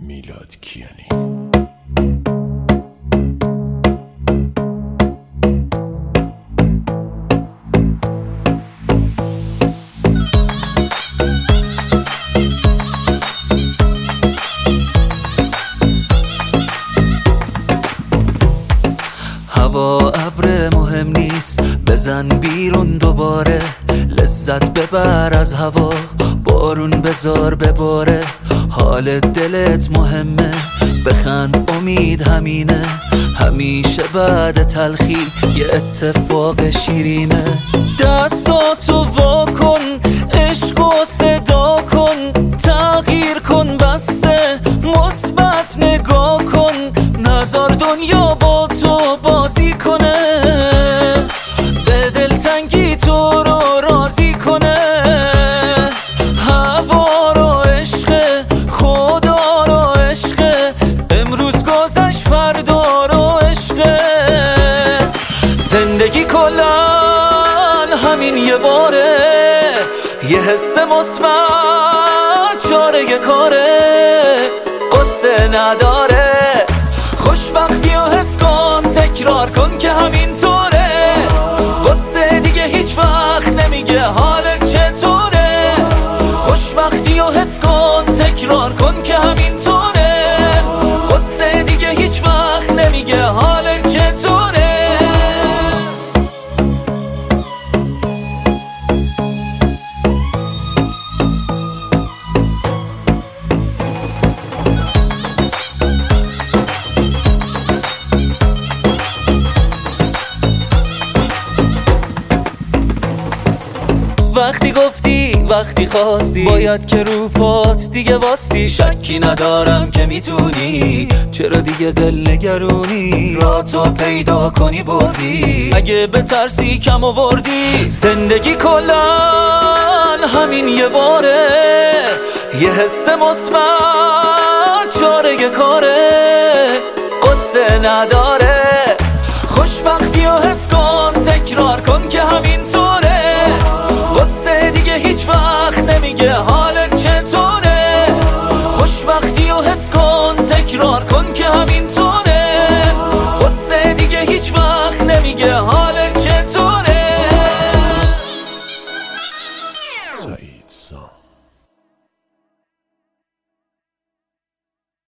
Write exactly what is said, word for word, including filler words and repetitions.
میلاد کیانی. هوا ابر مهم نیست، بزن بیرون دوباره، لذت ببر از هوا، بارون بذار بباره، حال دلت مهمه، بخند امید همینه، همیشه بعد تلخی یه اتفاق شیرینه. دستاتو وا کن، عشقو صدا کن، تغییر کن، بسه مثبت نگاه کن، نذار دنیا با تو بازی کنه، به دلتنگی تو رو راضی کنه. هوا رو عشق، خدا رو عشق، امروز گذشت فردا رو عشق. زندگی کلن همین یه باره، یه حس مثبت چاره کاره، قصه نداره، خوشبختی و حس کن، تکرار کن که همین طوره، قصه دیگه هیچ وقت نمیگه حالت چطوره، خوشبختی و حس کن، تکرار کن که همین طوره، قصه دیگه هیچ وقت نمیگه حالت چطوره. وقتی گفتی وقتی خواستی، باید که رو پات دیگه واستی، شکی ندارم که میتونی، چرا دیگه دل نگرونی، را تو پیدا کنی بردی، اگه به ترسی کم آوردی. زندگی کلن همین یه باره، یه حس مثبت چاره کاره، قصه نداره، خوشبختی و حس